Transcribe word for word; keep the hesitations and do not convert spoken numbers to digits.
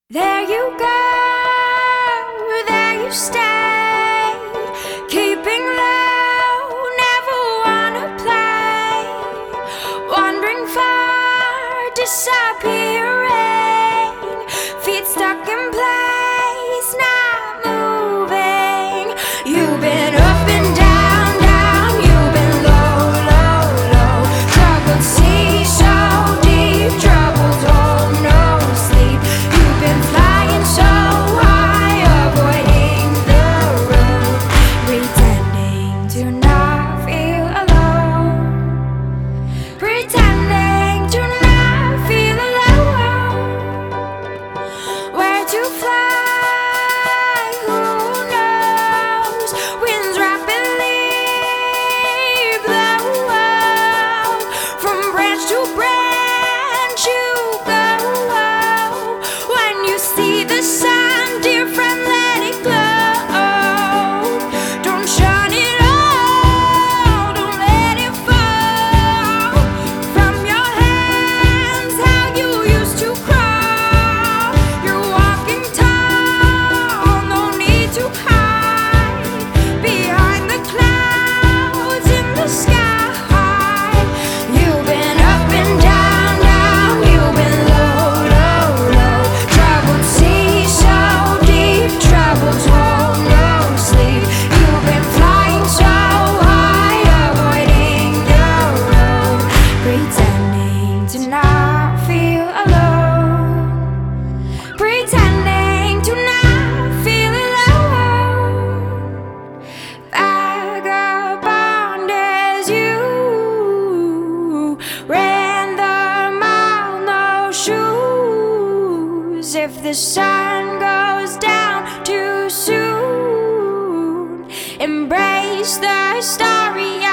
There you go, there you stay, keeping low, never wanna play, wandering far, disappearing, feet stuck in place, not moving. You've been up and down, down, you've been low, low, low, troubled sea so deep, troubled hold no sleep. You've been flying so high, avoiding the road, pretending to not feel alone, pretending to not feel alone. Where to fly, who knows? Winds rapidly blow, from branch to branch you go. When you see the sun, dear friend, let it glow. Don't shut it off, don't let it fall from your hands. How you used to crawl, you're walking tall, no need to hide behind the clouds in the sky. You've been up and down, down, you've been low, low, low, troubled sea so deep, troubles hold no sleep. You've been flying so high, avoiding the road, pretending to not feel alone, pretending to not feel alone. Vagabond as you, ran the mile, no shoes. If the sun goes down too soon, embrace the starry